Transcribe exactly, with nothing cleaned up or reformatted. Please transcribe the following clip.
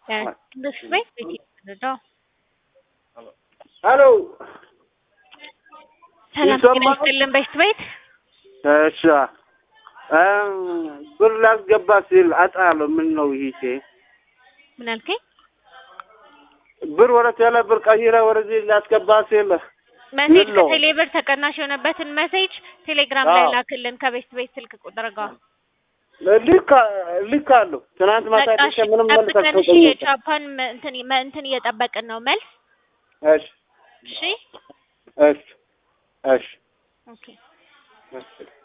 Yeah, this way, Vicky. Hello. ሰላም ጤና ይስጥልን በሽት ቤት እሺ አም ብር ላስገባ ሲል አጣለው ምን ነው ይሄ ምን አልከኝ ብር ወደ ቴሌ ብር ቀይራ ወደዚህ ላስገባ ሲል ሜሴጅ ከቴሌ ብር ተቀናሽ የሆነበትን ሜሴጅ ቴሌግራም ላይ ላክልን ከበሽት ቤት ስልክ ቁጥር ጋር ልካ ልካለሁ ትናንት ማታ ምንም መልስ አልተቀበልኩም የቻፓን እንትን እንትን እየጠበቅን ነው መልስ እሺ እሺ እሺ እሺ ኦኬ